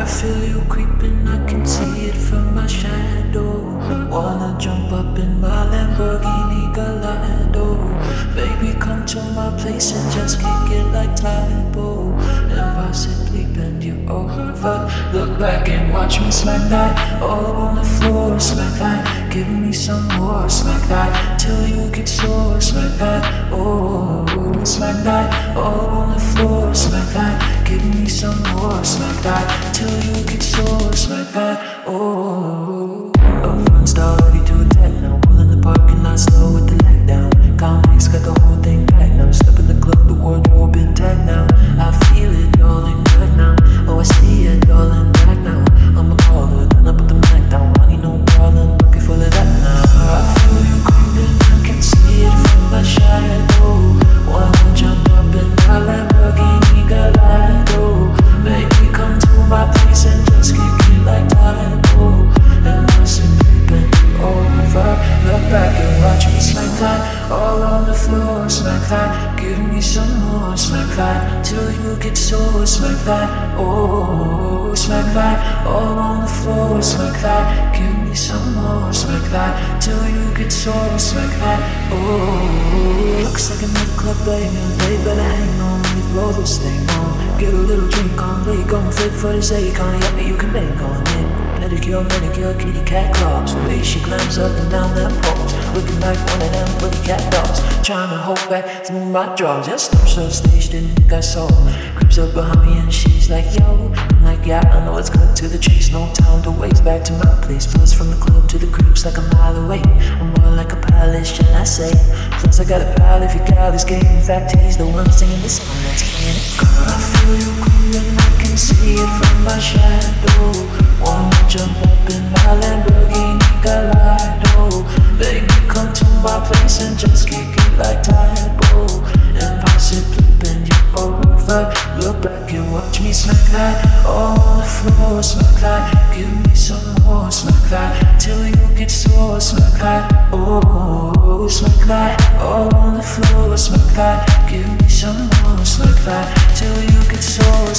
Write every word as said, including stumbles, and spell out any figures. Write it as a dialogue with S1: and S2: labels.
S1: feel you creeping, I can see it from my shadow. Wanna jump up in my Lamborghini Gallardo. Baby, come to my place and just kick it like Tybo. And possibly bend you over. Look back and watch me smack that. All on the floor, smack that. Give me some more, smack that. Till you get sore, smack that. Oh, smack that. All on the floor, smack that. Give me some more, smack that. Till you get sore, smack that. Oh, up front, start ready to attack now. Pull in the parking lot, slow with the lag down. Comics got the whole thing packed now. Step in the club, the wardrobe intact now. I feel it all in back now. Oh, I see it all in back now. I'm a caller, then I put the mic down. Money no problem, looking full of that now. I feel you creeping, I can see it from my shadow. Wanna jump up in my Lamborghini Gallardo. Baby, come to my place and just kick it like Tybo. And I simply bend you over. Look back and watch me smack that. All on the floor, smack that. Give me some more, smack that. Till you get sore, smack that. Oh, smack that. All on the floor, smack that. Give me some more, smack that. Till you get sore, smack that. Oh, looks like another club banging. They better hang on, we blow this thing on. Get a little drink on, lay gon' fit for the sake on. Yeah, you can bank on it. Pedicure, manicure, kitty cat claws. The way she climbs up and down that pose, looking like one of them pretty cat dogs. Trying to hold back through my drawers. Just steps off stage, didn't think I saw. Creeps up behind me and she's like, yo. I'm like, yeah, I know it's cut to the chase. No time to waste, back to my place. Plus from the club to the creeps like a mile away. I'm more like a palace, shall I say. Plus I got a pal if you got this game. In fact, he's the one singing this song that's playing it. Girl, I feel you creeping, I can see it from my shadow. Wanna jump up in my Lamborghini Gallardo. Baby, come to my place and just kick it like Tybo. And possibly bend you over. Look back and watch me smack that. All on the floor, smack that. Give me some more, smack that. Till you get sore, smack that. Oh, smack that. All on the floor, smack that. Give me some more, smack that. Till you get sore,